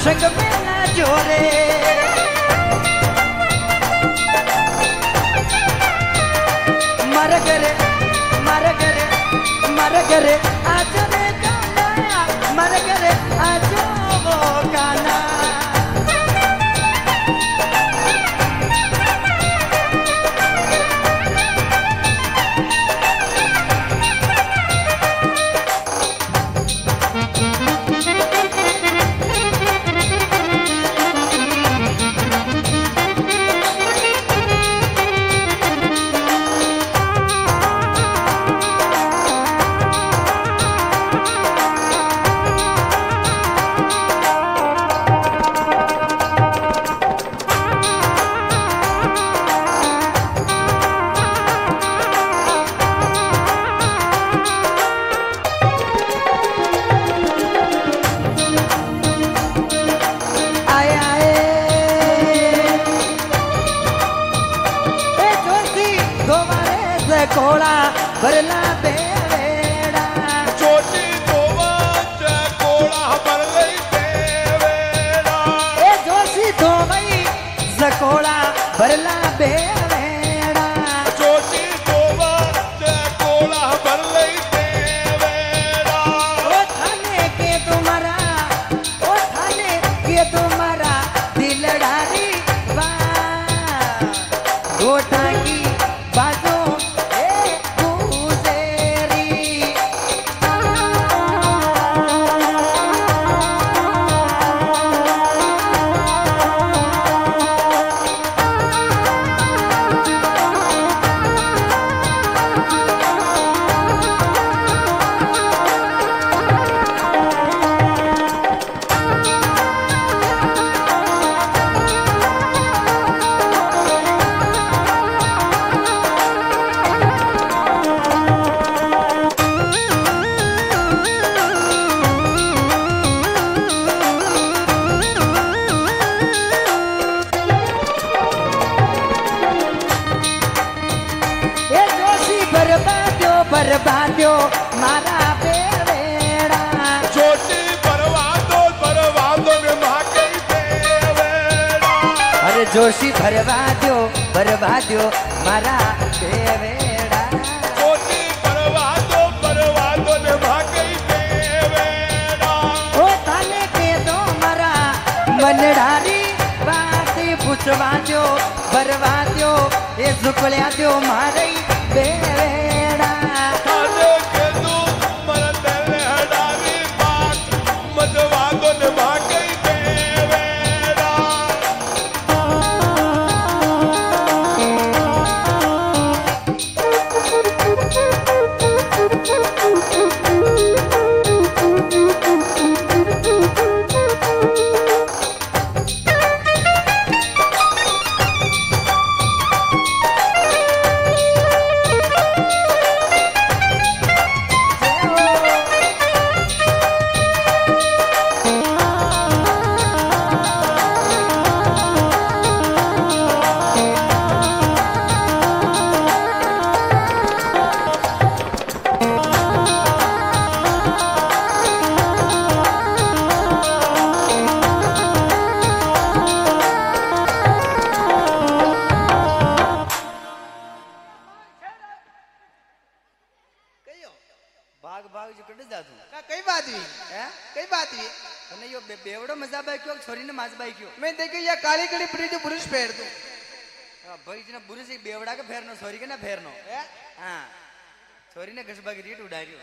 संग में ना जोरे मर करे आज रे काना मर करे आज वो काना कोड़ा भरला बेवेड़ा चोटी धोवा कोड़ा भरले बेवेड़ा ए जोशी धोवई जकोड़ा भरला बेवेड़ा चोटी धोवा कोड़ा भरले बेवेड़ा ओ थाने के तुम्हारा दिलडारी बा गोटा की बाजू बर्बादो मारा बेवेड़ा चोटी बर्बादो में भागे बेवेड़ा अरे जोशी बर्बादो मारा बेवेड़ा चोटी बर्बादो में भागे बेवेड़ा ओ थाने के दो मरा मनडारी बात पूछवा दो बर्बादो ये झुकलिया दो मारे बेवेड़ा भाग जो कटे जातू का कई बात हुई हैं कई बात हुई तने यो बेवड़ो मजा बाई क्यों छोरी ने माज बाई क्यों मैं देखे या काली कड़ी पड़ी जो पुरुष फेर दूं भाई जना बुरे से बेवड़ा के फेरनो छोरी के ना फेरनो हां छोरी ने घसबा की रेट उड़ारियो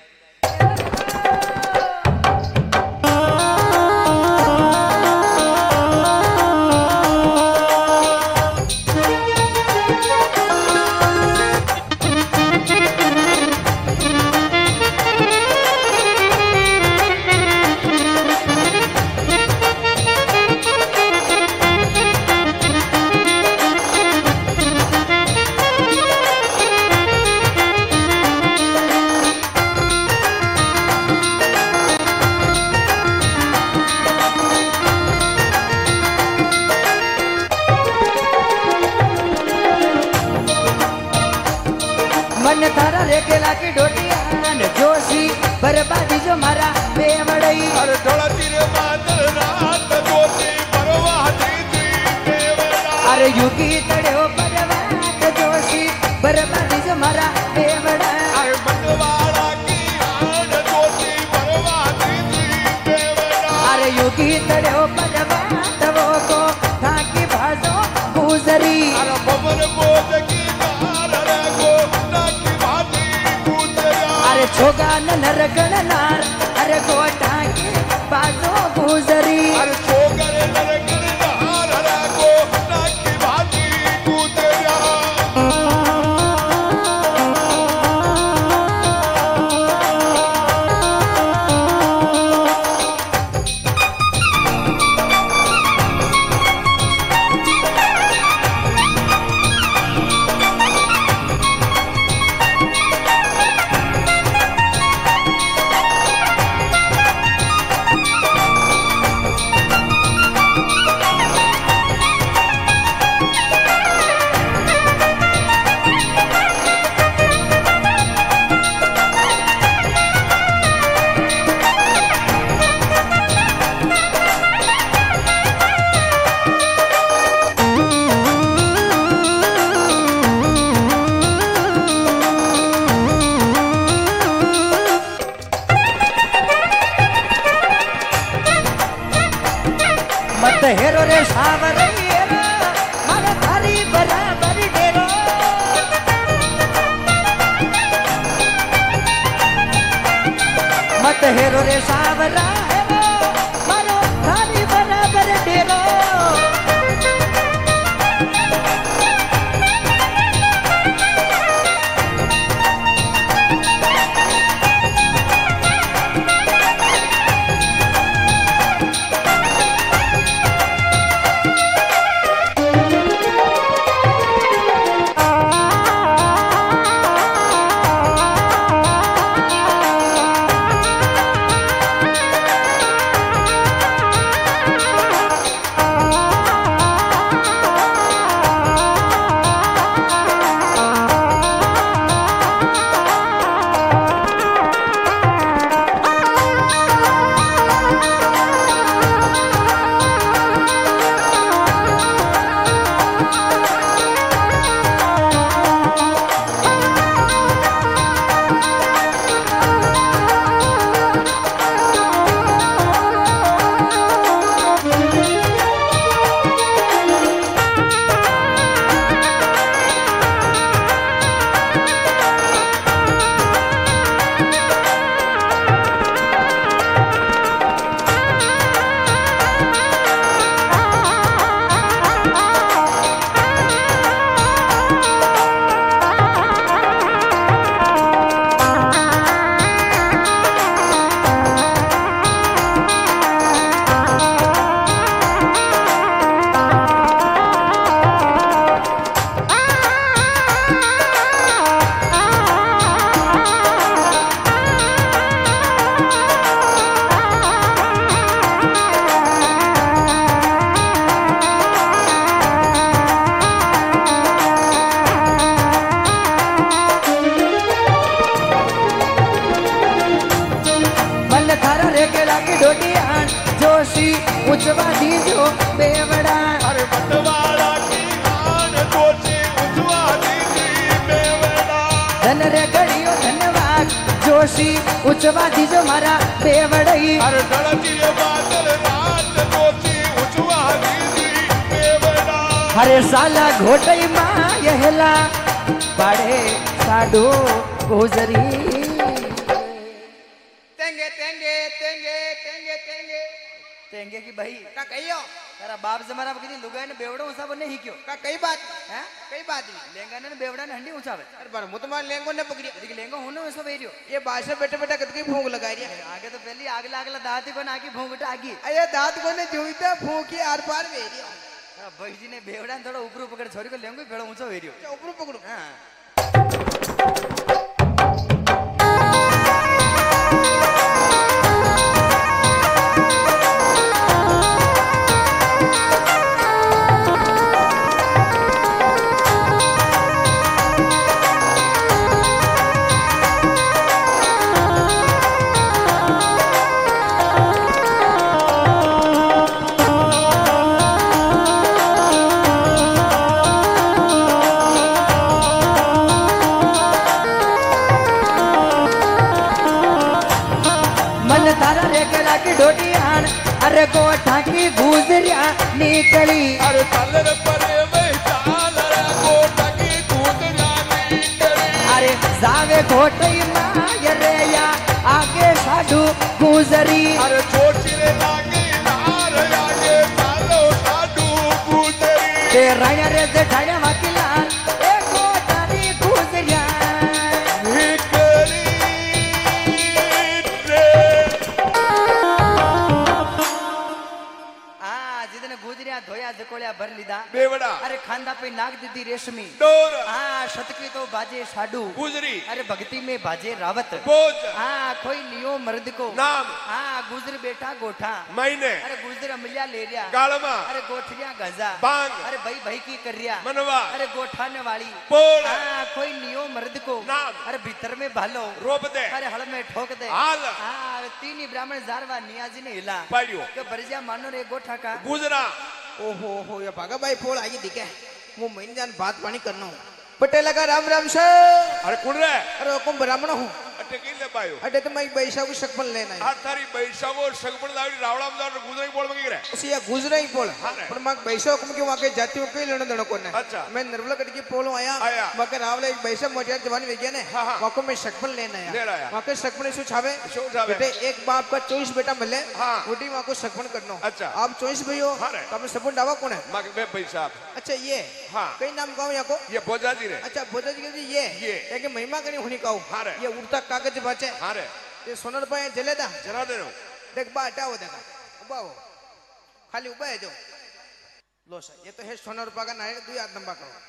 मन थारा लेके लाके डोटिया जोशी बर्बादी जो मारा बेवड़ई अरे ढोला तीरे बादल रात जोशी युगी तड़ो परवात जोशी बर्बादी जो मारा बेवड़ा अरे बटवाड़ा की आन जोशी बर्बादी थी बेवड़ा अरे युगी तड़ो परवात वो को ढाकी भाजो गुजरी अरे बबर बोझ की कार रे को नाकी भाती गुजरा अरे छोगा नरगण नार अरे गोटा के बाजो गुजरी अरे छोकर नरकर नहार रे को नाकी भाती गुजरा मत हेरो रे सावर हेरो मारे थारी बराबर डेरो मत हेरो रे सावरा हेरो मारो थारी बराबर डेरो जोशी उचवा दीजो बेवड़ा अरे बटवाड़ा की आन जोशी उचवा दीजी बेवड़ा धन रे घड़ियो धन्यवाद जोशी उचवा दीजो मारा बेवड़ई अरे दड़ती बादल रात जोशी उचवा दीजी बेवड़ा हरे साला घोटई माँ यहला पाड़े साडो गुजरी तेंगे तेंगे तेंगे तेंगे तेंगे तेंगे की भाई का कहियो तारा बाप जमाना किसी लुगाई ने बेवड़ो उसा बने ही क्यों का कई बात हैं कई बात नहीं लेंगा ने बेवड़ा ने हंडी उचावे अरे पर मुतमान लेंगो ने पकड़ियो यदि लेंगा होनो ऐसा बेरियो ये बादशाह बेटे बेटा कद की फूंक लगा रही है आगे तो पहली आगला आगला दाती को नाकी भूंगटा आगी अये दांत को ने जोईता फूंकी आर पार वेरियो भाई जी ने बेवड़ा ने थोड़ा ऊपर पकड़ छोरी को लेंगो बेड़ा ऊंचा वेरियो ऊपर पकड़ो हां अरे गोठा की गुजरिया निकली अरे तलर परे में चाल रे गोटा की गुजरिया निकली अरे जावे घोटई माय रे या आगे साधु गुजरी अरे छोटी रे लागे नार आगे चालो साधु गुजरी ते राया रे जेठाया वकीला ए गोठा की गुजरिया निकली रे जितने गुजरिया धोया जकोलिया भर लीधा बेवड़ा अरे खांदा पे नाग दीदी रेशमी डोर शतकी तो बाजे साडू गुजरी अरे भक्ति में बाजे रावत बोझ कोई लियो मर्द को नाम गुजर बेटा गोठा महीने अरे गुजर अमलिया ले लिया गालमा अरे गोठलिया गजा बांग अरे भाई भाई की कर रिया मनवा अरे गोठाने वाली पोल कोई लियो मर्द को नाम अरे भीतर में भालो रोप दे अरे हल में ठोक दे हाल तीन ही ब्राह्मण जारवा नियाजी ने हिला पाड़ियो के बरजिया मानो रे गोठा का गुजरा ओहो हो ये भागा भाई फोड़ आई दिखे वो महीने जान बात पानी करना हूँ पटेल का राम राम सर अरे कुण रे अरे हुकुम ब्राह्मण हूँ अटे की ले पायो अटे तो मैं पैसा को शकपन लेना है आ तारी बैसागो सगपण लावडी रावळा मजार गुजराई बोल मगी रे उसी या गुजरा ही पोल हाँ रे। पर मैं पैसा हुकुम के वहाँ के जाति को कई लेना देना कोने अच्छा। मैं निर्मला कट की पोलो आया आया। मगर रावले एक पैसा मोटिया जवान विज्ञान है हाँ, हाँ। वहाँ को मैं शकपन लेना ले है रहा है। वहाँ के शकपन सु छावे शो छावे। बेटे एक बाप का 24 बेटा मिले हाँ। उठी वहाँ को शकपन करना अच्छा। आप 24 भाई हो हाँ रे। तो आपने सबूत डावा कौन है मग बे पैसा अच्छा ये हाँ। कई नाम गाँव यहाँ को ये बोजाजी रे अच्छा बोधा जी ये ये। कि महिमा करी होनी कहूँ हाँ रे। ये उड़ता कागज बाचे हां रे ये सोनर पाए जले दा जरा दे रो देख बा हटाओ देखा उबा हो खाली उबा है जो लोसा ये तो है सोना रुपया का नारियल 2 हाथ लंबा करो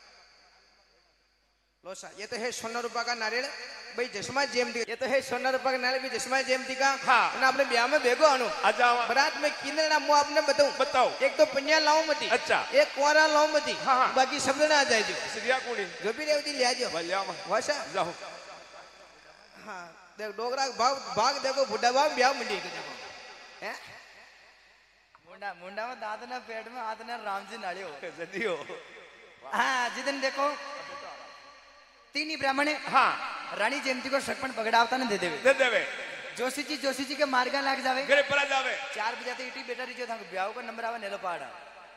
लोसा ये तो है सोना रुपया का नारियल भाई जसमा जेम दी ये तो है सोना रुपया का नारियल भी जसमा जेम दी का हाँ। ना अपने ब्याह में भेगो आनो आजा बरात में किन्ने नाम मुँह आपने बताऊं बताओ एक तो पन्या लाऊं मती अच्छा। एक कुआरा लाऊं मती हाँ, हाँ। बाकी सब ना आ जाए जो सिरिया कोणी जो भी रेवती ले आ जाओ भल्या वाशा जाओ हाँ देख डोगरा भाग भाग देखो बुढ़ा भाग ब्याह मंडी के देखो हैं मुंडा मुंडा में दांत ना पेट में हाथ ना राम जी नाड़ियो जदियो जितने देखो तीन ही ब्राह्मण है हां रानी जयंती को सकपन पकड़ावता ने दे देवे जोशी जी के मार्गा लाग जावे घरे परा जावे 4 बजे इटी बेटा रिजो था ब्याह का नंबर आवा नेलो पाड़ा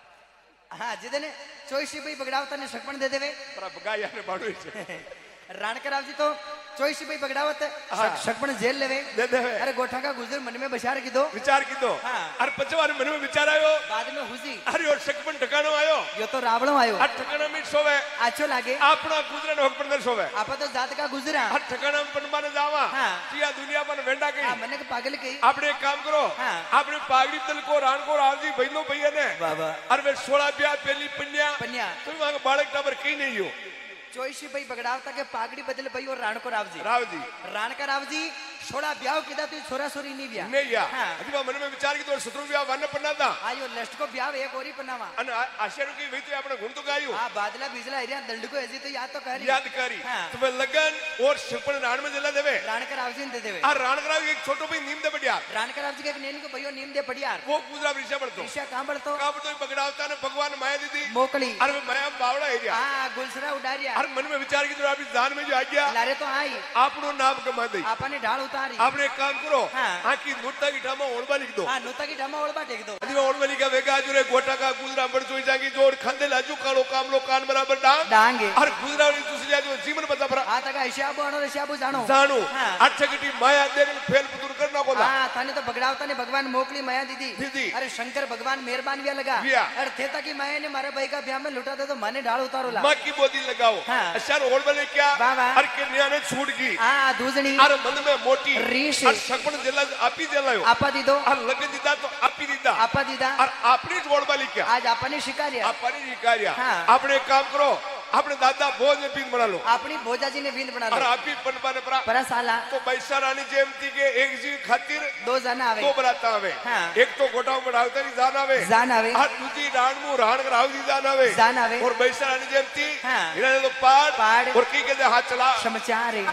जितने 24 भाई पकड़ावता ने सकपन दे देवे पर बगाया ने बाडू छे राणकराव जी तो 24 भाई पकड़ावत सकपन जेल लेवे दे देवे अरे गोठा का गुजर मन में बशार की दो विचार की दो हाँ। अरे पचवार मन में विचार आयो बाद में हुसी अरे और सकपन ठकाणो आयो यो तो रावणो आयो आ ठकाणा में सोवे आछो लागे आपना गुजरन होक पर सोवे आपा तो जात का गुजरा आ ठकाणा में पनमाने जावा हाँ। किया दुनिया पर वेंडा गई मन के पागल कही आपने एक काम करो हाँ। आपने पागड़ी तल को रान को राजी बहनों भैया ने बाबा अरे वे 16 ब्याह पहली पन्या पन्या तुम वहां बालक टाबर कहीं नहीं हो 24 भाई पकड़ावता के पागड़ी बदल भाई और राणको राव जी राणका राव जी छोड़ा ब्याह किदा तू छोरा छोरी नहीं ब्याह नहीं या हाँ। अभी मन में विचार की तो 17 ब्याह वन पन्ना था आयो लेस्ट को ब्याह एक और ही पन्नावा अन आशा की वही तो अपने गुण तो गायो बादला बिजला एरिया दंड को ऐसी तो याद तो करी याद करी हाँ। तुम्हें लगन और सपन राण में जला देवे राणका राव जी ने दे देवे आ राण कराव एक छोटो भाई नीम दे बढ़िया राणका राव जी के नेन को भैया नीम दे पड़िया वो गुजरा विषय पड़तो ईशा कहां बढ़तो का तो पकड़ावता ने भगवान माया दीदी मोकली अरे वो माया बावड़ा एरिया गुलसरा उडारिया हर मन में विचार की तो आपकी जान में जो आ गया लारे तो आई आपनो नाम कमा दे आपने ढाल उतारी आपने एक काम करो हाँ। आकी नोटा की ठामा ओळबा लिख दो नोता की ढमा ओळबा टेक दो अदी ओळबा लिखा वेगा जुरे गोटा का गुजरा बड़ जोई जागी जोड़ खंदे लाजू कालो कामलो कान बराबर डांग डांगे और गुजरा वाली दूसरी जो जीवन बता पर तका हिसाबो अनो हिसाबो जानो जानो हाँ। अठगटी माया देख फेल पुतुर करना बोला थाने तो बगड़ावता ने भगवान मोकली माया दीदी दीदी। अरे शंकर भगवान मेहरबान भी लगा विया। अरे थेता की माया ने मारे भाई का ब्याह में लुटा दे तो माने ढाल उतारो ला मां की बोदी लगाओ हाँ। अशार ओळबा ने क्या वाह, वाह। हर के न्या ने छूट गई दूजनी और मन में मोटी रीश। और सकपन जिला आपी जलायो आपा दीदो और लग दीदा तो आपी दीदा आपा दीदा और आपनी ओळबा लिखा आज आपने शिकारिया आपनी निकारिया हाँ। आपने एक काम करो अपने दादा भोज में पीन बना लो अपनी भोजा जी ने विंद बना और लो आप ही पनपा ने परा पर साला तो बैसा रानी जयंती के एक जी खातिर 2 जना आवे 2 बराता आवे हाँ। एक तो गोटाव में डालता नहीं जान आवे जान आवे और दूसरी राणमू राण कराव दी जान आवे जान आवे और बैसा रानी जयंती हाँ। इन्होंने तो पाड़ पाड़। और की कहते हाथ चला समाचार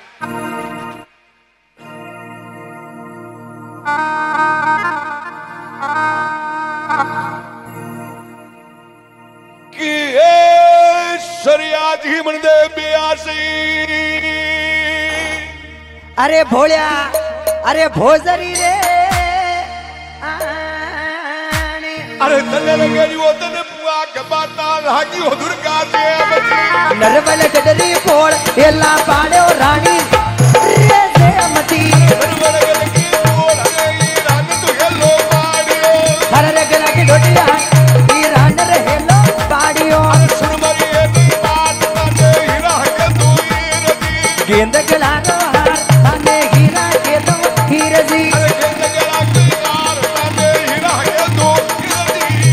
कि ए सरिया जी मन दे बियासी अरे भोलिया अरे भोजरी रे अरे तने लगेरी वो तने पुआ के बाटा लागी हो दुर्गा देवती नरवल जडरी पोड़ एला पाड़ो रानी रे देमती नरवल जडरी पोड़ अरे रानी तू हेलो पाड़ियो हर रगला की डोटिया ई रान रे हेलो पाड़ियो सुन मरी एनी बात ताने हीरा के तू हीरदी गेंद गलानो हार ताने हीरा के तू हीरदी अरे गेंद गला की हार ताने हीरा के तू हीरदी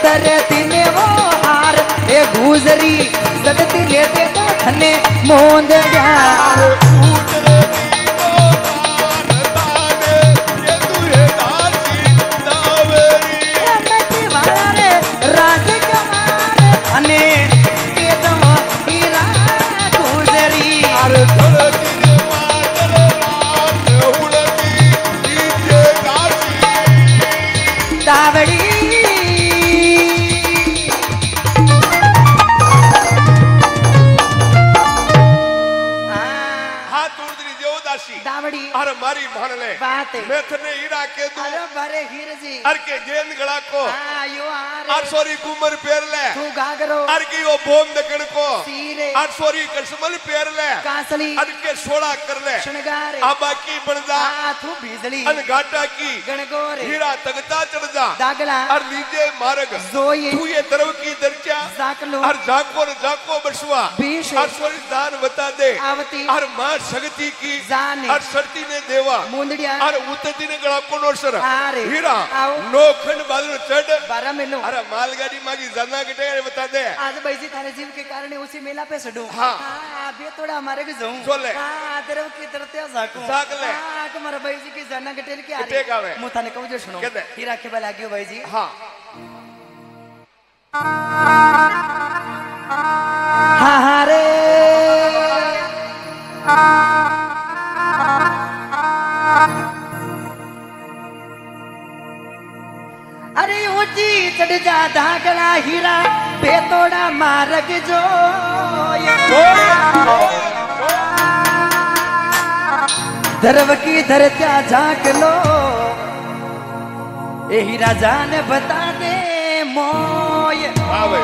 उतरती ने वो हार ए गुजरी सदती लेते तो खने मोंद जा अरे मारी मान ले बात है मैं थने हीरा के दूं अरे बारे हीर जी अर के गेंद गड़ा को हां यो आ अर सोरी कुमर पेर ले तू गागरो अर की वो बोम दकड़ को सीरे अर सोरी कसमल पेर ले कासली अर के सोड़ा कर ले शणगारे आ बाकी बन जा हां तू बिजली अन घाटा की गणगोरे हीरा तगता चढ़ जा दागला अर नीचे मार्ग जोई तू ये तरव की दरजा जाकलो अर जाको बसवा बीश अर सोरी दान बता दे आवती अर मां शक्ति की जाने अर शर्ती ने देवा मुंदड़िया अरे उतती ने गड़ा को नोसर अरे हीरा आओ नोखंड बादल चढ़ 12 मिलो अरे मालगाड़ी मागी जना के टेरे बता दे आज बैजी थारे जीव के कारण उसी मेला पे सडू हाँ। अबे थोड़ा हमारे के जाऊं चले हां तेरे की तरते जाको जाग ले हां कि मारा बैजी की जना के टेल के आ टेक आवे मु थाने कहू जो सुनो कहते हीरा के बा लाग्यो बैजी हां हां हां रे अरे ऊंची चढ़ जा धागड़ा हीरा बेतोड़ा मार्ग जो धर्व की धरत्या झांक लो ए हीरा जान बता दे मोय आवे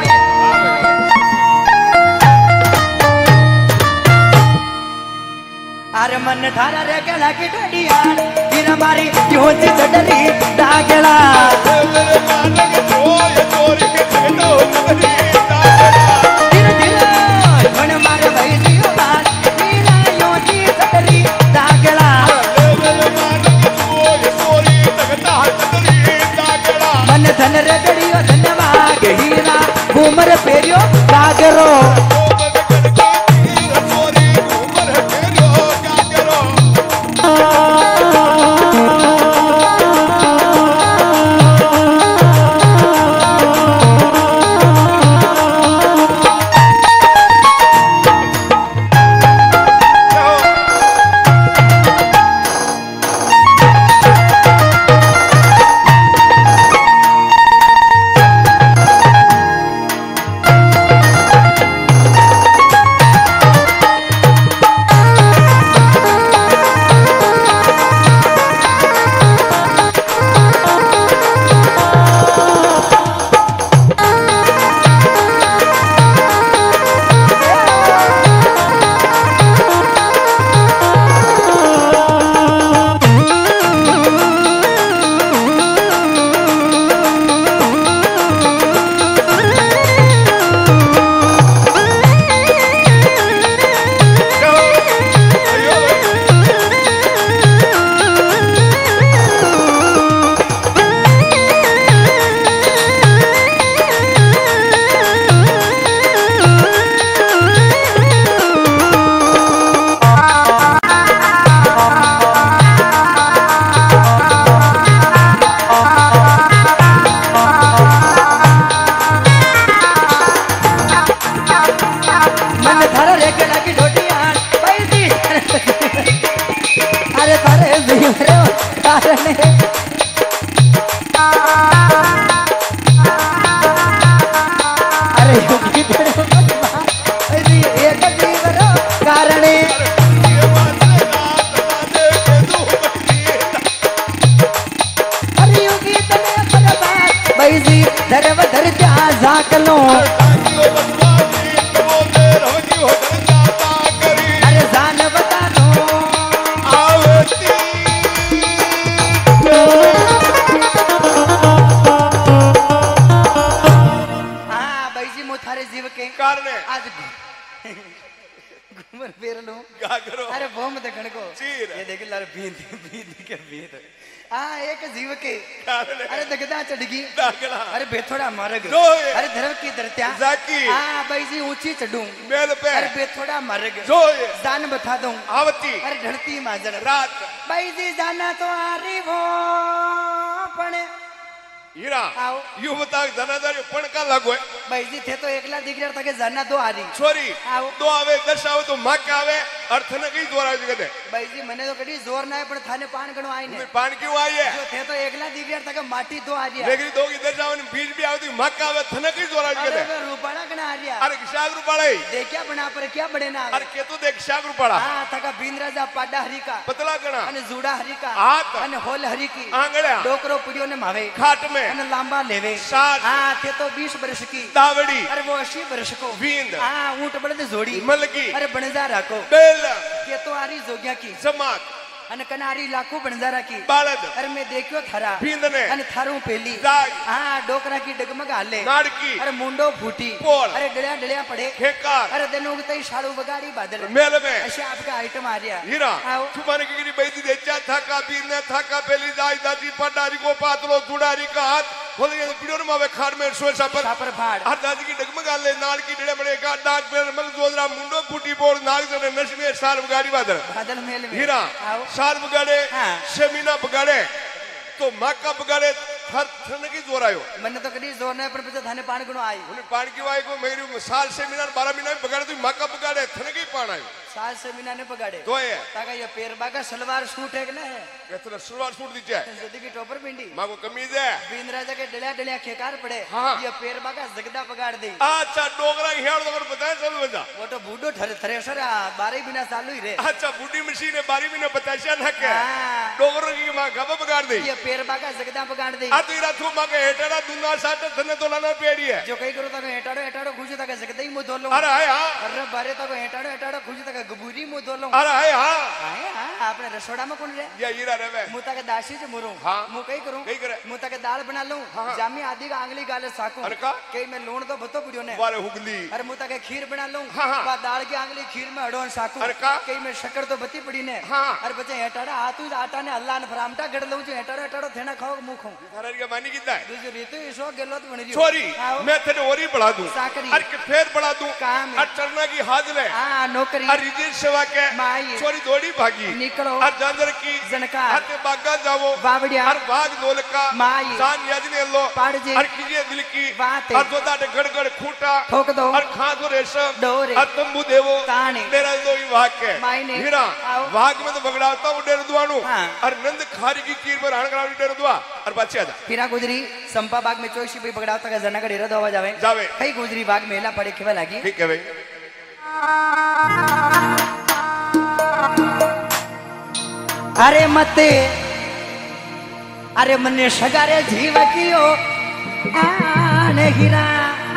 अरे मन ठारा रे गला की डडिया हीरा मारी यूंची चढ़ली धागड़ा धन रगड़ियो धनवाग हीरा घूमर पेरियो गागरो झाकलो अरे जान बता दो हाँ भाई जी मुथारे जीव के कारण आज घूमर फेर लो क्या करो अरे वो मत गण को चीर ये देख लार बींद बींद के बींद एक जीव के कारण है। अरे दगदा चढ़गी दागड़ा अरे बेथोड़ा मरग जोए। अरे धर्म की दरत्या जाकी भाई जी ऊंची चढ़ूं मेल पे अरे बेथोड़ा मरग जोए जान बता दूं आवती अरे ढलती माजर रात भाई जी जाना तो आ रही वो पण हीरा आओ। यू बता धनादारी पण का लागो है भाई जी थे तो एकला दिख रहा था कि जाना दो आ रही छोरी आओ। दो आवे 10 आवे तो माक आवे अर्थ न कई द्वारा जगते भाई जी मैंने तो कभी जोर ना है पर थाने पान गणो आई ने तुम्हें पान क्यों आई है जो थे तो एकला दिख रहा था कि माटी दो आ रही है लेकिन दो की 10 आवे बीज भी आवती माक आवे थन कई द्वारा अरे जगते वे रूपाड़ा गणा आ रही है अरे शाग रुपाड़ा देखिया बना पर क्या बड़े ना अरे के तो देख शाग रुपाड़ा हाँ थका बीन राजा पाडा हरी का पतला गणा अने जूड़ा हरी का हाथ। अने होल हरी की आंगड़िया डोकरो पुड़ियो ने मावे खाट में अने लांबा लेवे सात। हाँ थे तो 20 वर्ष की दावड़ी अरे वो 80 वर्ष को वींद हाँ ऊंट बड़े जोड़ी मलगी अरे बनजा राखो बेल ये तो आरी जोगिया की जमात अने कनारी लाखों बनजारा की बालद अरे मैं देखियो थारा वींद ने अने थारू पेली दाग हाँ डोकरा की डगमग हाले नाड़की अरे मुंडो फूटी पोल। अरे डलिया डलिया पड़े खेकार अरे दिन उगते ही साड़ू बगाड़ी बादल मेल में ऐसे आपका आइटम आ रहा हीरा आओ। तुम्हारे की बैठी देचा थाका बीन थाका पेली दाई दादी पटारी को पातलो जुड़ारी का हाथ बोले ये पीड़ो न मावे खाड़ में सोए सापर सापर फाड़ हर दादी की डगमग आले नाड़ की डले बड़े का डाक पे मल जोदरा मुंडो फूटी बोल नाग जने नश में सार बगाड़ी बादल बादल मेल में हीरा आओ। सार बगाड़े हाँ। शमीना बगाड़े तो माका बगाड़े थर थन की जोर आयो मैंने तो कभी जोर नहीं पर पीछे थाने पान गुणो आई उन्हें पान की वाई को मेरी साल से मीनार 12 महीना में बगाड़े तो माका बगाड़े थन की पान आयो साल से मीना ने पगाड़े तो है ताका ये पेरबा का सलवार सूट है कि ना है ये तो सलवार सूट दीजिए जदी की टोपर पिंडी मां को कमीज है बीन राजा के डलिया डलिया खेकार पड़े हाँ। ये पेरबा का जगदा पगाड़ दे अच्छा डोगरा हियाड़ तो बताया चल बजा वो तो बूढ़ो थ्रेसर 12 बिना चालू ही रे अच्छा बूढ़ी मशीन है 12 महीने बताया ना के हाँ। डोगरा की मां गब बगाड़ दे ये पेरबा का जगदा पगाड़ दे आ तो इरा थू मां के हेटड़ा दुना साट धने तो लाना पेड़ी है जो कई करो तक हेटाड़ो हेटाड़ो खुशी तक जगदा ही मुंह धो लो अरे हाय हां अरे बारे तक हेटाड़ो हेटाड़ो खुशी तक गबूरी मुंह धो लो अरे हाय हां आए हाँ आपने रसोड़ा में कौन रे ये हीरा रेवे मुता के दाशी से मुरू हाँ। मु कई करूं कई करे मुता के दाल बना लूं हाँ। जामी आदि का आंगली गाले साकू अरे का? कई में लूण तो भतो पुड़ियो ने वाले हुगली अरे मुता के खीर बना लूं हाँ, हाँ। बा दाल की आंगली खीर में अड़ोन साकू अरे का? कई में शक्कर तो बती पड़ी ने हाँ। अरे बचे हेटाड़ा हाथू आटा ने अल्लाह ने फरामटा गड़ लूं जो हेटाड़ो हेटाड़ो थेना खाओ मुंह खाऊं थारा के मानी कितना है दूसरी रीतु इसो गेलो तो बन रही छोरी मैं तेरे ओरी बढ़ा दूं साकरी। अरे के फेर बढ़ा दूं काम है। और चरना की हाजिर है हां नौकरी और रिजेश सेवा के माई। छोरी दौड़ी भागी निकलो और जंजर की जनकार। हर के बागा जावो बावड़िया। और बाग दोलका माई। जान याजने लो पाड़जे। और कीजिए दिल की बाते। और जोदा डे गड़गड़ खूंटा ठोक दो। और खादो रेशम डोरे। और तंबू देवो ताने। तेरा दो ही भाग के माई ने। हीरा आओ। भाग में तो बगड़ाता हूँ डेर दुआनु हाँ। और नंद खारी की कीर पर हाण करावी डेर दुआ और बच्चे आजा फिरा गुजरी संपा बाग में चोशी भी बगड़ाता का जना का डेरा दवा जावे जावे कई गुजरी बाग मेला पड़े खेवा लागी ठीक है भाई अरे मते अरे मने सगारे जीव कियो आने हीरा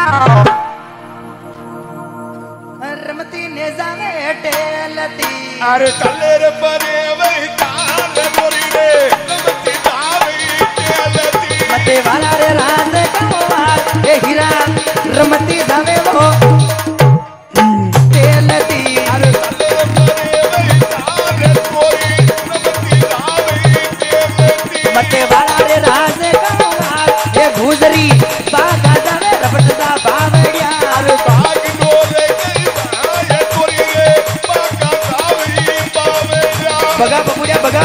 रमती ने जावे टेलती अरे तलेर परे वही ताल मोरी रे नमती दावी केलती मते वाला रे राज कमाल ए हीरा रमती जावे वो टेलती अरे तलेर परे वही ताल मोरी नमती दावी केलती मते वाला रे राज कमाल ए गुजरी बागा जावे रपटदा बावड़िया अरे भाग डोले गई बनाए मोरी रे बाका दावी बावेला बगा बबुड़िया बगा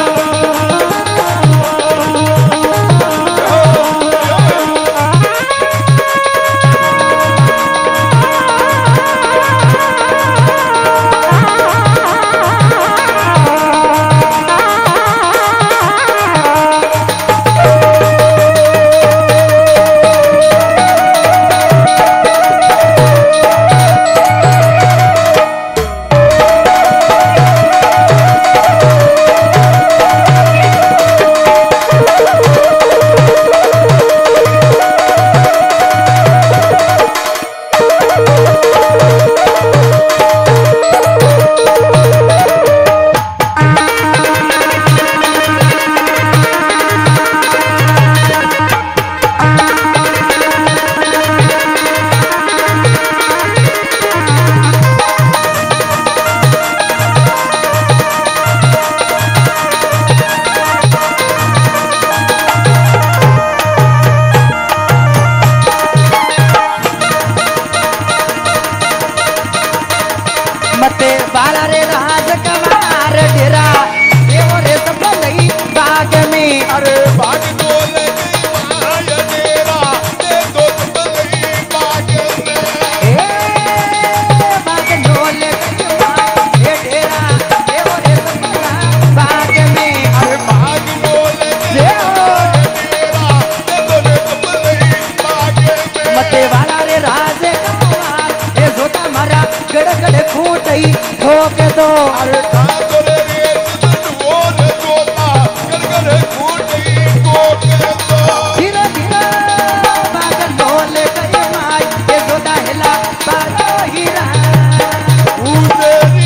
अरे ठाकुर रे वो रे जोता कर कर खूटी को के तो धीरे धीरे बाग डोले गई माई ये जोदा हिला बारो हीरा उजरी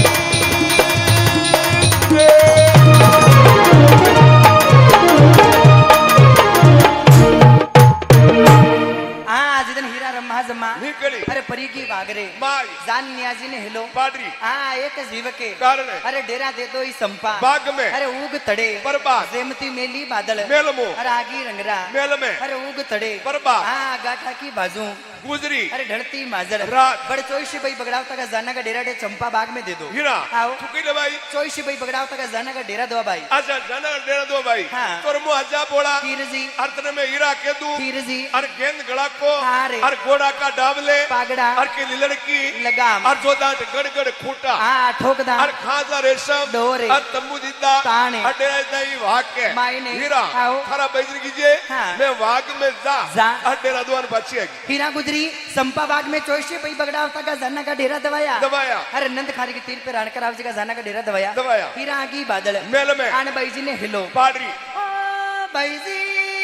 आज दिन हीरा रम्मा जमा निकली अरे परी की बागरे माई जान नियाजी ने हिलो पाडरी हाँ एक जीव के कारण अरे डेरा दे दो ई संपा बाग में अरे उग तड़े बर्बाद जेमती मेली बादल मेलमो अरे आगी रंगरा मेल में अरे उग तड़े बर्बाद हाँ गाठा की बाजू गुजरी अरे ढलती माजर रात बड़े चोईशी भाई बगड़ावता का जाना का डेरा डे चंपा बाग में दे दो हीरा आओ चुकी ले भाई चोईशी भाई बगड़ावता का जाना का डेरा दो भाई अच्छा जाना डेरा दो भाई हाँ। तोर मुंह हजा बोला पीर जी अर्तन में हीरा के दू पीर जी और गेंद गड़ा को हाँ रे। और घोड़ा का डाबले पागड़ा और के लिलड़ की लगाम और जोदाट गड़गड़ खूटा हाँ ठोकदा और खाजा रेशम डोरे। और तंबू जिद्दा ताने। और डेरा दई वाग के मायने। हीरा आओ। थारा बैजर कीजिए हाँ। मैं वाग में जा जा। और डेरा दुआन बची है हीरा गुजरी संपा बाग में चोईशी भाई बगड़ावता का जाना का डेरा दवाया दबाया अरे नंद खारी के तीर पे रानकर आप जी का जाना का डेरा दवाया दबाया। हीरा आगी बादल मेल में आन भाई जी ने हिलो पाडरी भाई जी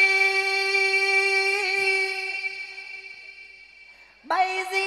भाई जी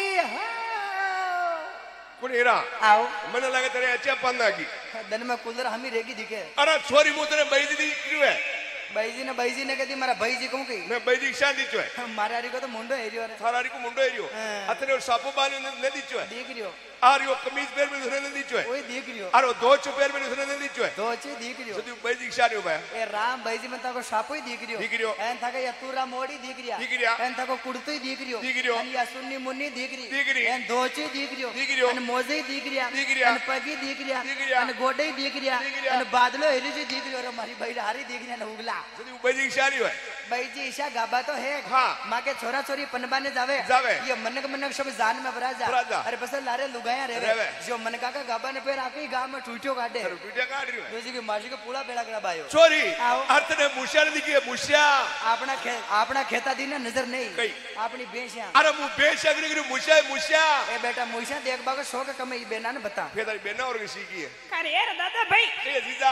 कुण हीरा आओ મને લાગે તારે અચ્છા પાંદાગી दन में कूलर हम ही रेगी दिखे અરે છોરી મુતરે બૈજી દી ક્યું હે भाई जी ने कहती मारा भाई जी कहूँ कही मैं बैजी शादी चो है मारा को तो मुंडो एरियो रे थारारी को मुंडो एरियो हाँ। अतरे और सापो बानी ने दी चो है देख रियो आर यो कमीज पैर में दूसरे ने दी चो है ओए देख रियो और दो चो पैर में दूसरे ने दी चो है दो अच्छे देख रियो सदी बैजी शादी हो भाई ए राम भाई जी में ताको शापो ही देख रियो दिख रियो। एन ताका यतुरा मोड़ी देख रिया दिख रिया। एन ताको कुड़तो ही देख रियो दिख रियो। एन या सुन्नी मुन्नी देख री दिख री। एन दोचे देख रियो दिख रियो। एन मोजे ही देख रिया दिख रिया। एन पगी देख रिया दिख रिया। एन गोडे ही देख रिया दिख रिया। एन बादलो हेली जी देख रियो रे मारी भाई हारी देख रिया न उगला सदी बैजी शादी हो भाई जी ईशा गाबा तो है हाँ। माँ के छोरा छोरी पनबाने जावे जावे। ये मनक मनक सब जान में भरा जा भरा जा। अरे बस लारे लुगाया रेवे। रेवे जो मनका का गाबा ने पैर आके गांव में टूटियो काटे सर टूटे काट रही है दूसरी की मासी को पूरा बेड़ा करा बायो छोरी आओ। अर्थ ने मुशिया ने दिखी है मुशिया अपना खेता दी ना नजर नहीं कई। अपनी बेसिया अरे मु बेशगरी की मुशिया मुशिया ए बेटा मुइशा देख बागा शौक कमे ई बेना ने बता फिर तारी बेना और किसी की है अरे यार दादा भाई ए जीजा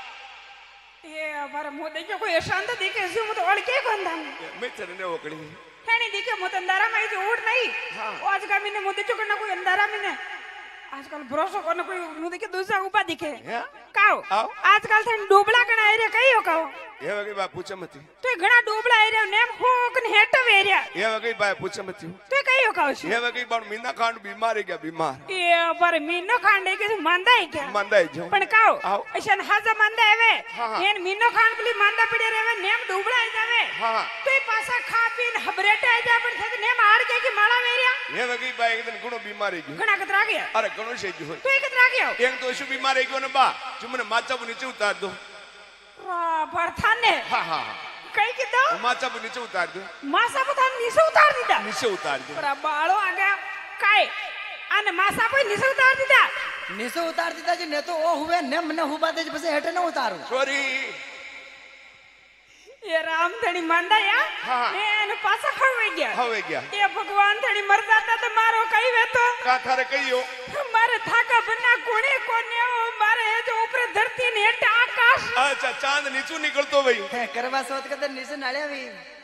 ये हमारा मुंह देखो कोई शांत देखे जो मुझे और क्या गंदा मैं चलने ओकड़ी कहनी देखे मुझे अंधारा में जो उठ नहीं वो आज का मैंने मुझे चुकना कोई अंधारा में ने आजकल भरोसा करना कोई मुझे देखे दूसरा ऊपर दिखे हैं? काओ आओ। आजकल थे डूबला कना एरिया कई हो काओ ये वगी बा पूछे मती तो घना डूबला एरिया नेम खोक ने हेट एरिया ये वगी बा पूछे मती तो कई हो काओ ये वगी बा मीना खान बीमार है क्या बीमार ये पर मीनो खांडे के मंदा है क्या मंदा है जो पण काओ आओ। ऐसा हाजा मंदा है हाँ, हाँ। ये मीनो खान पली मंदा पड़े रहे नेम डूबला है जावे हाँ, हाँ। तो पासा खा पीन हबरेटा है जा पण थे नेम आड़ के माला मेरिया ये वगी बा एक दिन गुणो बीमार है क्यों घना कतरा गया अरे गणो से जो तो कतरा गया एक तो ऐसे बीमार है क्यों ना बा जो मैंने माचा को नीचे उतार दो वाह बरथाने हाँ हाँ कई के दो माचा को नीचे उतार दो मासा बता नीचे उतार दीदा नीचे उतार दो पर बाळो आ गया काय अन मासा पे नीचे उतार दीदा नीचे उतार देता जी ने तो ओ हुए ने मन हुबा दे बस हेटे न उतारू सॉरी ये राम थड़ी मंदा या हाँ। ने पासा खवे गया हवे गया ये भगवान थड़ी मर जाता तो मारो कई वे तो का थारे कही हो मारे थाका बन्ना कोने कोने ओ मारे है जो ऊपर धरती ने हेठ आकाश अच्छा चांद नीचू निकलतो भाई करवा सोच के नीचे नाले भी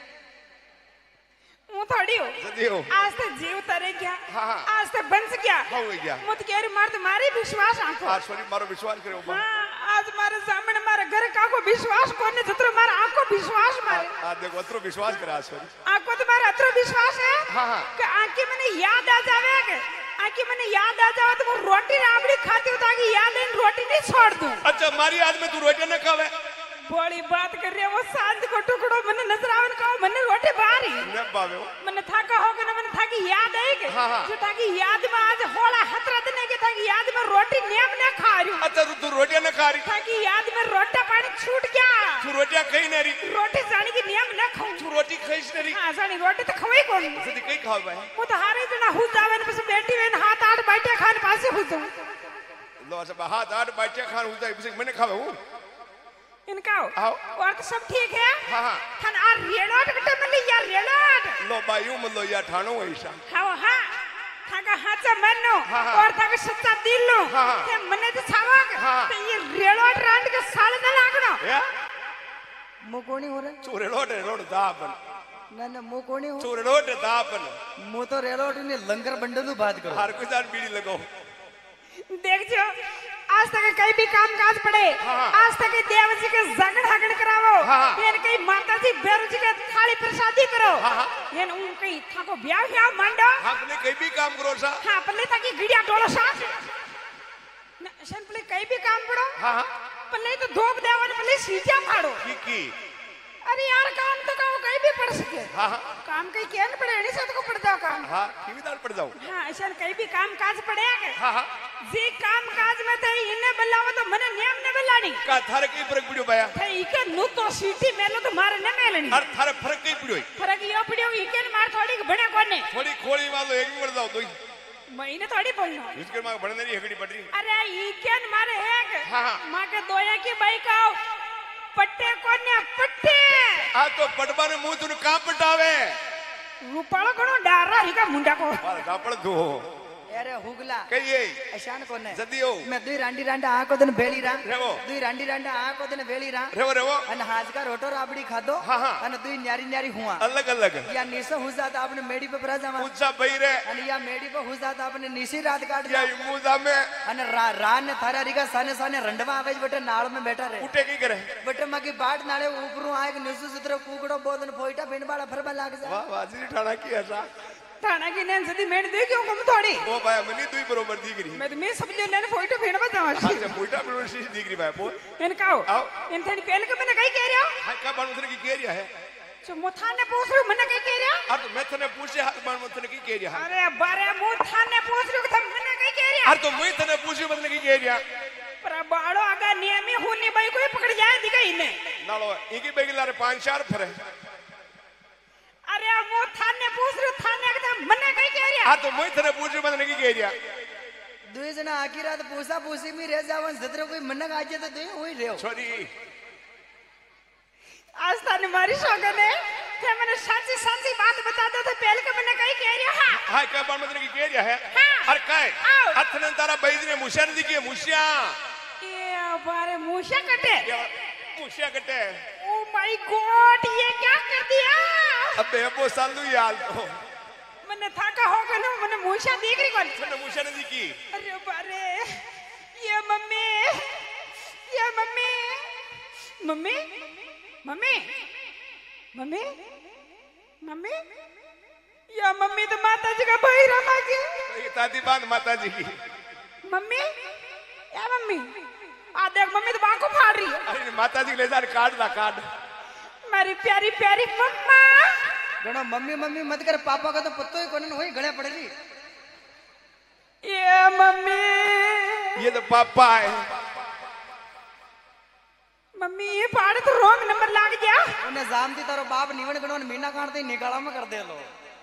હું થોડી હો जदी हो आज तो जीव तरे गया हाँ, हाँ। आज तो बंस गया हवे गया मुत केरी मार मारी विश्वास आंखो आ सॉरी मारो विश्वास करे बा हाँ, आज मारे सामने मारे घर का को विश्वास कोने जतरो मारे आंखो विश्वास मारे आ देखो अतरो विश्वास करे आ सॉरी आंखो तो मारे अतरो विश्वास है हाँ, हाँ। कि आंखी मैंने याद आ जावे के आंखी मैंने याद आ जावे तो मैं रोटी राबड़ी खाती हूँ ताकि याद इन रोटी नहीं छोड़ दूं अच्छा मारी याद में तू रोटी न खावे बड़ी बात कर रही है वो सांझ को टुकड़ो मैंने नजर आवन कहो मैंने रोटी बारी न पावे हो मैंने थाका हो के ना मैंने थाकी याद आई के हाँ, हाँ। जो ताकि याद में आज होड़ा हतरा देने के ताकि याद में रोटी नेम न खा रही हूँ अच्छा तू रोटी न खा रही ताकि याद में रोटा पानी छूट गया तू रोटियां खाई न रही रोटी जाने की नियम न खाऊं तू रोटी खाईस न रही हाँ जानी रोटी तो खवाई कौन सदी कई खाव भाई वो तो हारे जना हुस जावे न बस बैठी हुई हाथ आठ बैठे खान पासे हुस जाऊं लो अच्छा हाथ आठ बाटिया खान हो जाए बस मैंने खावे हूं इनका आओ। और तो सब ठीक है हाँ, हाँ। खान आ रेलोट कटे मिली या रेलोट लो बायू मलो या ठाणो ऐसा हाँ हाँ थाका थाका हाचा मनो हाँ, हाँ। और थाका सच्चा दिल लो हाँ, हाँ। ते मने तो छावाग हाँ। ते ये रेलो रांड के साल न लागनो या मु कोणी हो रे चोरे लोटे रोड दापन ना ना मु कोणी हो चोरे लोटे दापन मु तो रेलोट ने लंगर बंडलू बात करो हर कोई साथ बीड़ी लगाओ देख जो आज तक कहीं भी काम काज पड़े हाँ। आज तक देव जी के झगड़ हगड़ करावो हाँ। येन कहीं माता जी बेरू जी के थाली प्रसादी करो हाँ। येन उन कहीं थाको ब्याह ब्याह मांडो आपने कहीं भी काम करो सा हाँ पल्ले ताकि गिड़िया डोलो साथ शन पल्ले कहीं भी काम पड़ो हाँ पल्ले तो धोप देवन पल्ले सीजा फाड़ो की अरे यार काम तो कहो कहीं भी पड़ सके हाँ काम कहीं क्या न पड़े नहीं से तो को पड़ जाओ काम हाँ की भी दाल पड़ जाओ हाँ ऐसा कहीं भी काम काज पड़े आगे हाँ जी काम काज में थे इन्हें बल्लावा तो मने नियम ने बल्लानी का थारे की फर्क पड़ियो भैया थे इके नु तो सीटी मेलो तो मारे न मेलनी हर थारे फर्क कहीं पड़ियो फरक यो पड़ियो इके मार थोड़ी बने कोने थोड़ी खोली वालो एक भी बढ़ जाओ दो महीने थोड़ी बोलनो इसके मां बढ़ने रही हगड़ी पड़ रही अरे इके मारे एक हाँ। मां के दोया की बाइक आओ पट्टे कोने पट्टे आ तो पटबा ने मुंह तुन का पटावे रूपालो कणो डारा हिका मुंडा को मार दापड़ दो अरे हुगला कहिए ऐशान कोने जदियो मैं दुई रांडी रांडा आको दिन बेली रा रेवो दुई रांडी रांडा आको दिन बेली रा रेवो रेवो अन हाज का रोटो राबड़ी खादो हाँ, हाँ। अन दुई न्यारी न्यारी हुआ अलग अलग या निसो हुजात आपने मेडी पे परा जावा पूछा भाई रे अन या मेडी पे हुजात आपने निसी रात काट या जा मुदा में अन रान ने थारा रिगा साने साने रंडवा आवेज बटे नाल में बैठा रहे उठे की करे बटे मगी बाट नाले ऊपरू आए निसु सुत्र कुकड़ो बोदन फोइटा बिनबाड़ा फरबा लाग जा वाह वाह जी ठाणा की ऐसा थाना की नैन सदी मेड़ दे क्यों कम थोड़ी ओ भाई मनी दुई बरोबर दिख रही मैं तो मैं सब जो नैन फोटो भेड़ बजावा हां से मोटा बरोबर शीश दिख रही भाई बोल इन काओ आओ। इन थनी पहले के मैंने कहीं कह रहा हां का बाण मुथने की केरिया है जो मुथा ने पूछ रही मैंने कहीं कह रहा अब मैं तने पूछे हाथ बाण मुथने की केरिया है अरे बारे मुथा ने पूछ रही था मैंने कहीं कह रहा अरे तो मैं तने पूछे मतलब की केरिया पर बाड़ो अगर नियमी हुनी भाई कोई पकड़ जाए दिखा इन्हें नालो इकी बेगलारे 5-4 फरे अरे वो थाने पूछ रही थाने के मैंने कहीं कह रहा हां तो मैं तने पूछे मतलब की केरिया दुई जना आखी रात पूछा पूछी में रह जावन जतरे कोई मनक आजे तो दुई वही रहो छोरी आज थाने मारी शौकन है थे मैंने सांची सांची बात बता दो तो पहले के मैंने कहीं कह रहा हां का बाण मुथने की केरिया है हाँ। अरे काय आओ। अथने तारा बैज ने मुशिया ने दिखी मुशिया ये बारे मुशा कटे मुशिया कटे ओ माय गॉड ये क्या कर दिया अबे वो सालू यार तो मैंने थाका हो गया ना मैंने मुशा देख रही कौन तने मुशिया ने दिखी अरे बारे ये mummy mummy mummy mummy mummy या मम्मी तो माता जी का भाई रमा के ये दादी बांध माता जी की मम्मी या मम्मी आ देख मम्मी तो बांको फाड़ रही है अरे माता जी ले जा कार्ड ला कार्ड मेरी प्यारी प्यारी मम्मा गणो मम्मी मम्मी मत कर पापा का तो पत्तो ही कोने वही गले पड़ रही ये मम्मी ये तो पापा है मम्मी ये पाड़ तो रॉन्ग नंबर लाग गया उन्हें जाम थी तारो बाप निवन गणो मीना काटते ही निकाला में कर दे लो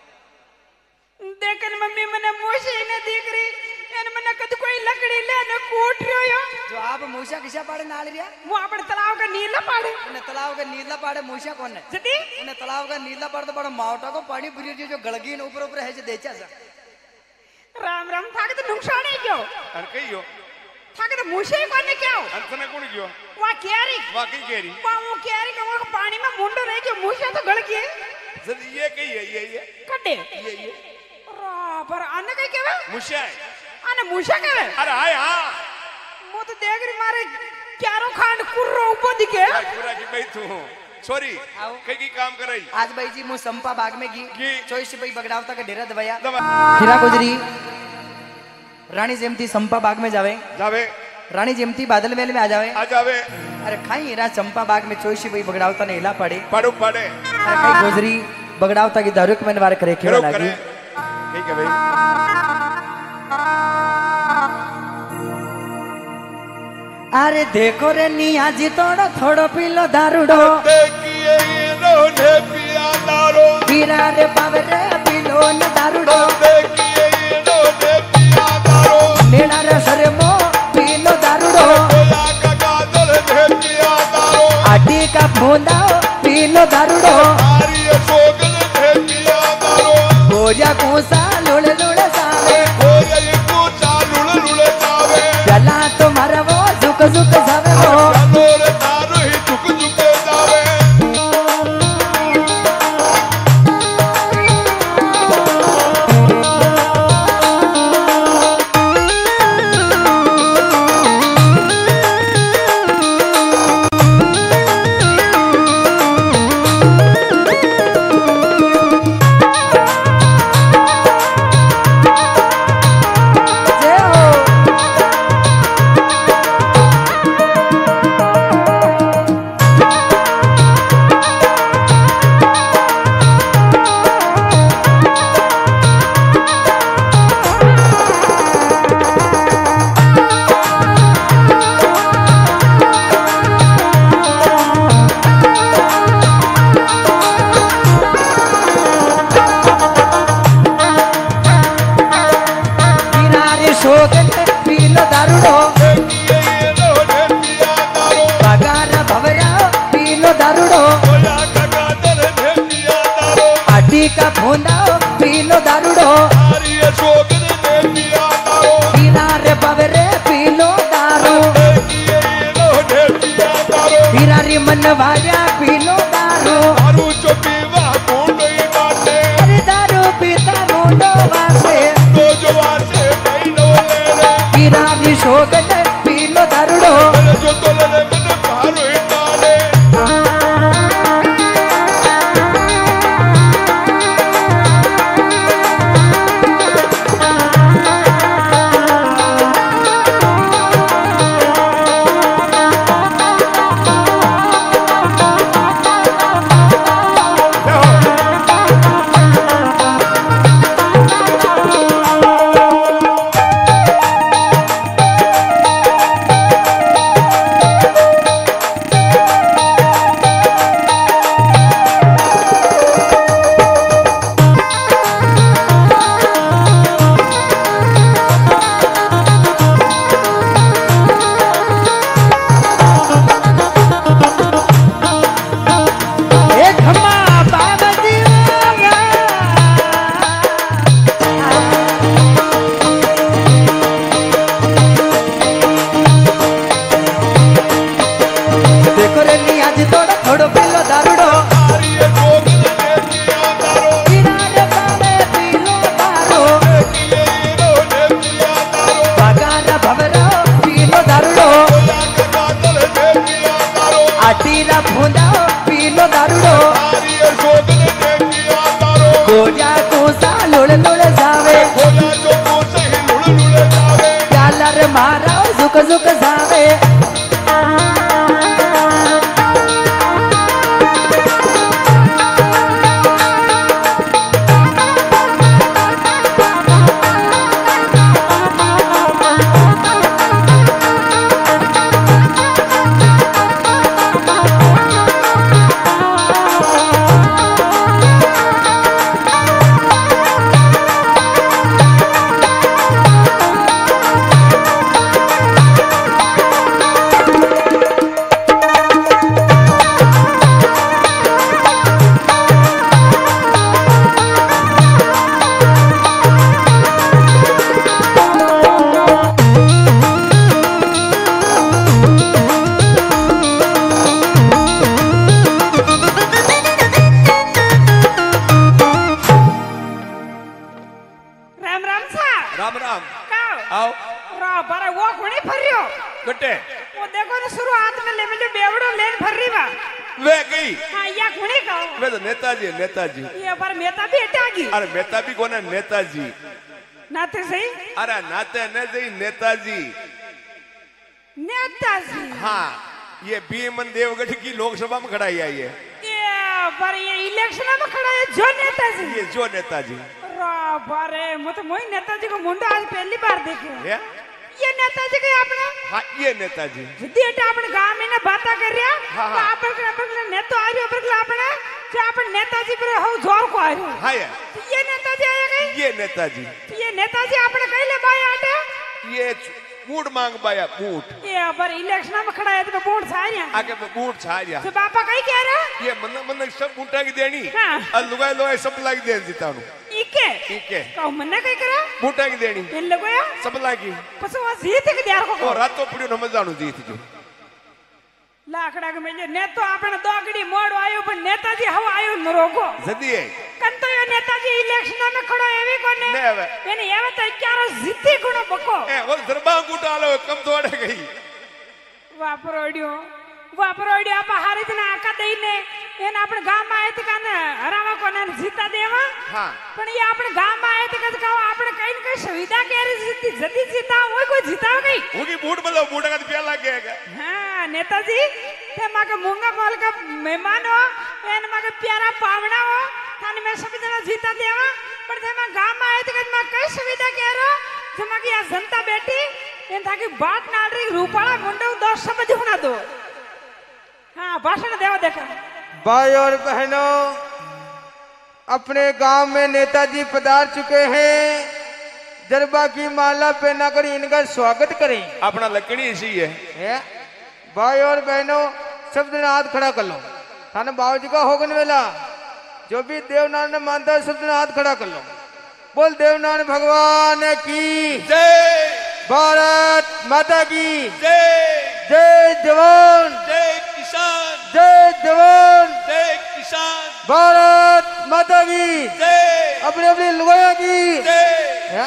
देखन मम्मी मने मोशी ने देख रही एन मने कद कोई लकड़ी ले न कूट रयो यो जो आप मूसा किसा पाड़े नाल रिया वो अपन तालाब का नीला पाड़े उन्हें तालाब का नीला पाड़े मूसा कौन है जदी उन्हें तालाब का नीला पाड़े तो बड़ा मावटा को पानी बुरी जो गलगी ने ऊपर ऊपर है जो देचा सा राम राम थाके तो नुकसान है क्यों अरे कहियो थाके तो मूसे कोने क्यों अंतने कौन गयो वा केरी वाकई केरी वा वो केरी का वो पानी में मुंडो रह के मूसे तो गल के जद ये कही है ये कटे ये रा पर आने कहीं केवे मुशिया है आने मूसा केवे अरे हाय हां मु तो देख रही मारे क्यारो खांड कुर्रो ऊपर दिखे पूरा की भाई तू सॉरी आओ। कई की काम कर रही आज भाई जी मु संपा बाग में गी। चोइस भाई बगड़ावता का डेरा दबाया दबा हीरा गुजरी रानी जेमती संपा बाग में जावे जावे रानी जेमती बादल मेल में आ जावे आ जावे अरे खाई हीरा चंपा बाग में चोइस भाई बगड़ावता ने हिला पड़े पड़ो पड़े अरे खाई गुजरी बगड़ावता की दारू के मनवार करे खेला करो लागी करे ठीक है भाई अरे देखो रे निया जी थोड़ो थोड़ो पीलो दारूडो देखिए इन्होंने पिया दारू हीरा रे पावे रे पीलो न दारूडो देखिए इन्होंने पिया दारू नेड़ा रे सरे मो पीलो दारूडो गोया का गाजर ने पिया दारू आटी का फूंदा पीलो दारूडो आर्य सोगल ने पिया दारू गोरिया कूसा लुड़ लुड़ सावे जी का भूंदा पी लो दारूडो अरे ये शोगन ने पिया दारू हीरा रे बवरे पी लो दारू हीरा री मन वाया पी लो दारू दारू जो पीवा मुंडो ही बाटे अरे दारू पीता मुंडो वासे तो जो वासे महीनो ले रे हीरा री शोगन पी लो दारूडो जो तो ले मन भारो ही डाले झुक जावे राम राम का आओ रा बारे वो कोणी फरियो कटे वो देखो ना शुरुआत में ले मिले बेवड़ो लेन फर्री बा वे गई हां या कोणी का वे तो नेताजी नेताजी ये बार मेहता भी हटागी अरे मेहता भी कोने नेताजी नाते सही अरे नाते न जी नेताजी नेताजी हाँ ये बीएमएन देवगढ़ की लोकसभा में खड़ा है ये पर ये इलेक्शन में खड़ा है जो नेताजी ये जो नेताजी रा बारे मैं तो मोई नेताजी को मुंडा आज पहली बार देखे ये नेताजी के आपने हाँ ये नेताजी जिद्दी एटा अपन गांव में ना बाता कर रहा हाँ, तो हाँ। अपन नेतो आ रही अपन आपने जो अपन नेताजी पर हो जोर को आ रही हाँ ये नेताजी आया गई ये नेताजी ये नेताजी आपने कहीं ले बाया आटे ये बूट मांग पाया बूट ये पर इलेक्शन में खड़ा है तो बूट छाया आगे बूट छाया तो पापा कहीं कह रहा ये मन सब बूटा की देनी हाँ। और लुगाई लोग सब लाग दे जीता हूँ इके इके कहूँ मन्ना कहीं करा बूटा की देनी इन लोगों या सब लागी पसु वो जीत के दियार को और रात तो पड़ियो नमज जानू जीत जो लाकड़ा के मेले नेतो आपने दोगड़ी मोड़ आयो पर नेताजी हवा आयो नरोगो जदी है कंतो यो नेताजी इलेक्शन में खड़ो एवी कोने ने हवे यानी एवे तो 11 जीती गुणो बको ए वो दरबा गुटा लो कम तोड़े गई वापरोडियो आप हारी दिन आका देने एन आपण गाम में आए थे काने हरावा कोने जीता देवा हाँ पण ये आपण गाम में आए थे कहो आपण कहीं न कहीं सुविधा के रे जीती जदी जीता वो कोई जीता गई होगी बूट मतलब बूटा का प्याला लग गया हां नेताजी ते माके मूंगा मोल का मेहमान हो एन माके प्यारा पावना हो थाने में सब जना जीता देवा पर थे मैं गाम में आए थे कि मैं कई सुविधा कह रहा जमा की या जनता बेटी एन ताकि बात ना रही रूपाला मुंडे 10 समझ होना दो हाँ भाषण देवा देखो भाई और बहनों अपने गांव में नेताजी पधार चुके हैं दरबा की माला पहना कर इनका स्वागत करें अपना लकड़ी इसी है भाई और बहनों सब दिन हाथ खड़ा कर लो थाने बाबूजी का होगन वेला जो भी देवनारायण मानता है सब जन हाथ खड़ा कर लो। बोल देवनारायण भगवान की जय भारत माता की जय जय जवान जय किसान जय जवान जय किसान भारत माता की जय अपने अपनी लुगाया की जय।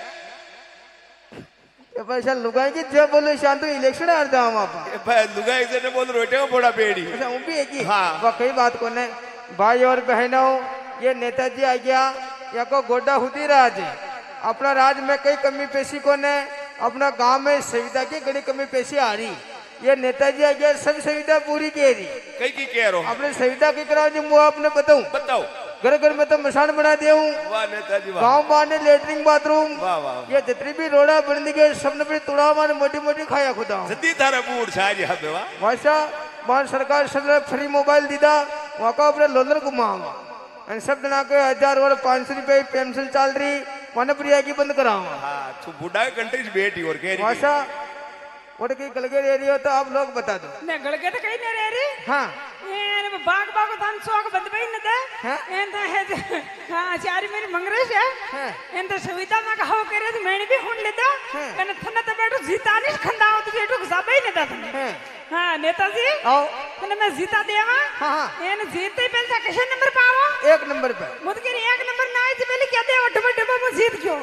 ये पैसा लुगाई की जब बोलो शांत इलेक्शन आ जाओ वहाँ ए भाई लुगाई से ने बोल रोटे को बड़ा पेड़ी। अच्छा वो भी है कि हाँ। वाकई बात को ने भाई और बहनों ये नेताजी आ गया या को गोड्डा हुदी राज अपना राज में कई कमी पेशी को ने अपना गांव में सुविधा की बड़ी कमी पेशी आ रही। ये नेताजी आ गया सब सुविधा पूरी कह रही। कई की कह रहा हूँ अपने सुविधा की कराओ जी मुँह आपने बताऊं। बताओ। घर घर में तो मसान बना दिया हूँ। वाह नेताजी वाह। गाँव बाने लेटरिन बाथरूम वाह वाह। ये जितनी भी रोड़ा बन गए सबने भी तुड़ा माने मोटी मोटी खाया खुदा सदी थारा बूढ़ छाज यहाँ पे वाह। भाषा मान सरकार सब फ्री मोबाइल दीदा वहाँ का अपने लोलर घुमाऊंगा और सब जना के 1000 और 500 रुपए पेंसिल चल रही माने प्रिया की बंद कराऊंगा। हाँ तू बुढ़ा कंट्री बेटी और कह रही भाषा वो की गलगे रह रही हो तो आप लोग बता दो। ने गलगे तो कहीं नहीं रह रही। हाँ ये बाग बाग धान सोक बंद भाई न दे हाँ? एन तो है हाँ चारी मेरी मंगरेश है हाँ। एन तो सुविधा में कहो करे तो मैंने भी हुन लेता हाँ। मैंने थन्ना तो बैठो जीता नहीं खंदा हो तो बैठो सब ही नहीं था हाँ। हाँ नेताजी आओ मैंने मैं जीता देवा हाँ, हाँ। एन जीते ही पहले किसे नंबर पाओ 1 नंबर पे मुझे 1 नंबर ना आई थी पहले क्या दे डब्बा डब्बा में जीत क्यों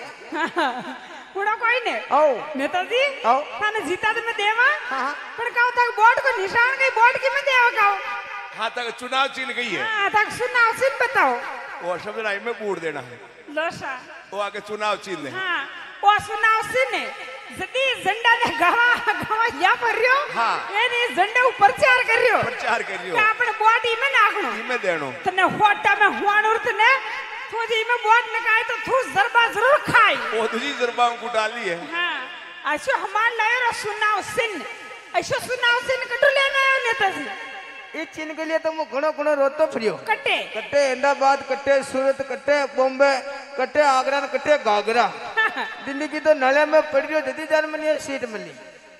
है पूरा कोई नहीं आओ नेताजी आओ थाने जीता तो मैं देवा हाँ। पर कहो तक बोर्ड को निशान के बोर्ड की मैं देवा कहो हाँ तक चुनाव चिन्ह गई है। हाँ तक सुनाओ सिन बताओ वो शब्द राय में बूढ़ देना है लोसा वो आगे चुनाव चिन्ह है। हाँ वो सुनाओ सिन जदी झंडा ने गवा गवा या पर रियो हाँ। ये नहीं झंडा ऊपर प्रचार कर रियो प्रचार करियो क्या अपने बॉडी में नाखनो में देनो तने होटा में हुआन और तने तू जी में बोट नकाए तो तू जरबा जरूर खाई वो दूसरी जरबाओं को डाली है। हाँ ऐसो हमार लायो रो सुनाओ सिन ऐसो सुनाओ सिन कटो लेना है नेताजी इस चिन्ह के लिए तो मैं घणो घणो रोतो फ्रियो कट्टे कट्टे अहमदाबाद कट्टे सूरत कट्टे बॉम्बे कट्टे आगरा कट्टे घाघरा दिल्ली की तो नाले में पड़ रही हो जदी जान मिली सीट मिली।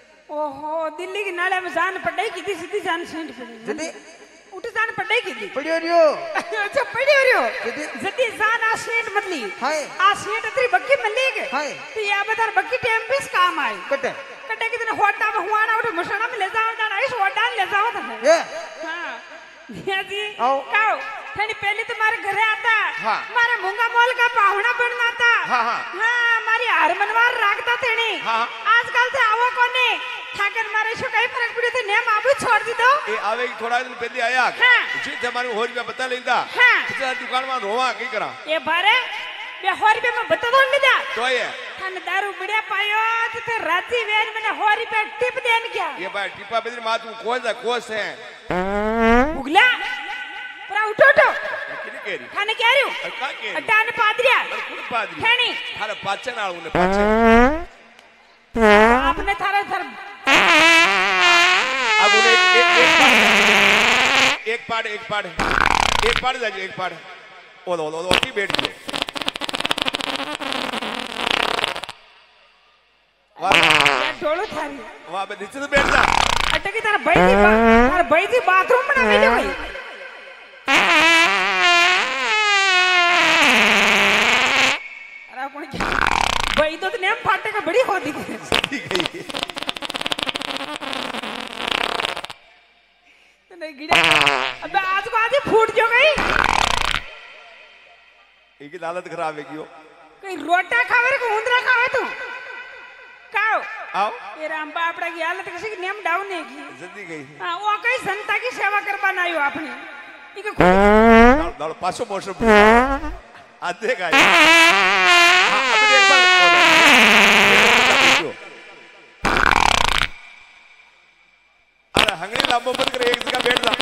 ओहो दिल्ली की नाले में जान पड़ाई की थी सीधी जान सीट पड़ी जदी उठ जान पड़ाई की थी पड़ी हो रही हो अच्छा पड़ी हो रही हो जदी जदी जान आ सीट मतली हाय आ सीट तेरी बग्गी मिली के हाय तो ये बता बग्गी टाइम पे काम आई कट्टे कट्टे की दिन होटा में हुआना उठ मसना में ले जाओ जाना इस होटा ले जाओ था ये हां भैया जी आओ। काओ थनी पहले तुम्हारे घरे आता हाँ। मारा मूंगा मोल का पाहुणा बनना था हाँ, हाँ। हाँ हमारी हरमनवार राखता थेनी हाँ। आजकल से आवो कोने ठाकर मारे शो कई फर्क पड़े थे नेम आबू छोड़ दी दो ये आवे की थोड़ा दिन पहले आया हाँ। जी हमारे होरी में बता लेंदा हाँ। कितना दुकान में रोवा की करा ये बारे बे होरी पे मैं बता दो ले जा तो ये थाने दारू बढ़िया पायो तो ते राती वेन मैंने होरी पे टिप देन क्या ये भाई टिपा बेदरी माँ तू कोस है उगला पूरा उठो उठो किने केरी थाने क्या रही अरे का केरी अड्डान पादरिया कुल पादरी ठेनी थारा पाचन आलू ने पाचन आपने थारा थर अब उन्हें एक पाड़ जाइए एक पाड़ ओ की बैठ गए यार डोलो थारी वहाँ पे नीचे तो बैठ जा अटकी तारा भाई थी बाथरूम बना मिले भाई अरे कौन क्या भाई तो नेम फाटे का बड़ी होती है ठीक है तो नहीं गिरा अबे आज को आज ही फूट जो गई इनकी हालत खराब है क्यों कहीं रोटा खावे को उंदरा खावे तू काओ आओ ये राम बापड़ा की हालत किसी की नेम डाउन है की जल्दी गई हाँ वो कई जनता की सेवा करवा ना आपने इके दाल पासो मोशो आधे का अब देख बार अरे हंगरी लांबो बंद कर एक जगह बैठ जा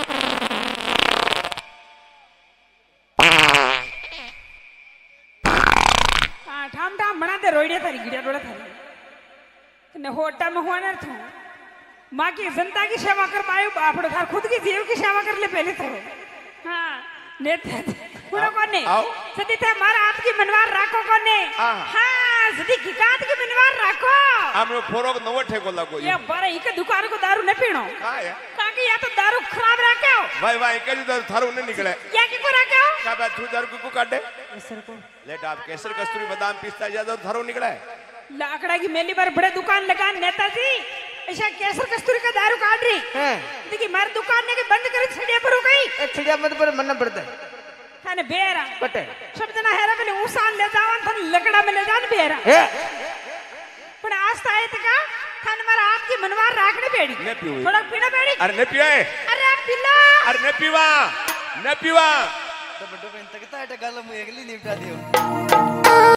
हाँ ठाम ठाम बना दे रोइडे थारी गिड़िया डोड़ा थारी ने होटा में हुआ ना थो माँ की जनता की सेवा कर पाए आपड़ो थार खुद की जीव की सेवा कर ले पहले तो हाँ नेता पूरा कोने आओ। सदी थे मारा हाथ की मनवार राखो कोने हाँ। हाँ सदी की काट की मनवार राखो आमने फोरोग नवो ठेको लगो ये बारे इके दुकान को दारू न पीनो का है काकी या तो दारू खराब रखे हो भाई भाई के जो थारो ने निकले क्या की को रखे हो का बा तू दारू को काटे केसर को लेट आप केसर कस्तूरी बादाम पिस्ता ज्यादा थारो निकले लाकड़ा की मेली बार बड़े दुकान लगा नेताजी ऐसा केसर कस्तूरी का दारू काट रही हैं देखी मार दुकान ने के बंद कर छिड़िया पर हो गई ए छिड़िया मत पर मन पड़ता है थाने बेरा पटे सब जना हेरा पहले उसान ले जावन थाने लकड़ा में ले जान बेरा ए पण आज ताए तका थाने मारा हाथ की मनवार राखने बेड़ी ने पीओ थोड़ा पीना बेड़ी अरे ने पिए अरे आप पिला अरे ने पीवा तो बड्डो पे तकता है गल मु एगली निपटा दियो